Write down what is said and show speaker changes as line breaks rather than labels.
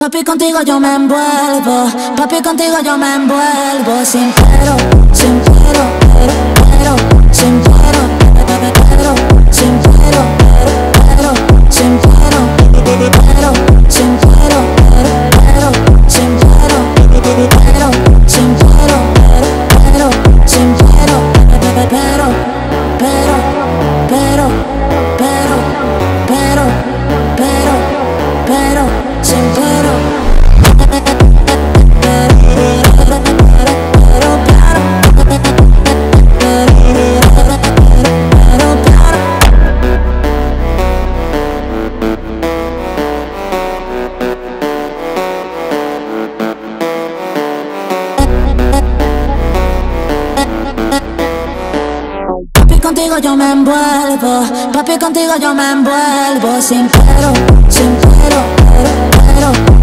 Papi, contigo yo me envuelvo, papi, contigo yo me envuelvo, sin pero, sin pero, sin pero, sin pero, sin pero, sin pero, sin pero, sin pero, sin pero, sin pero. Contigo yo me envuelvo, papi, contigo yo me envuelvo, sin pero,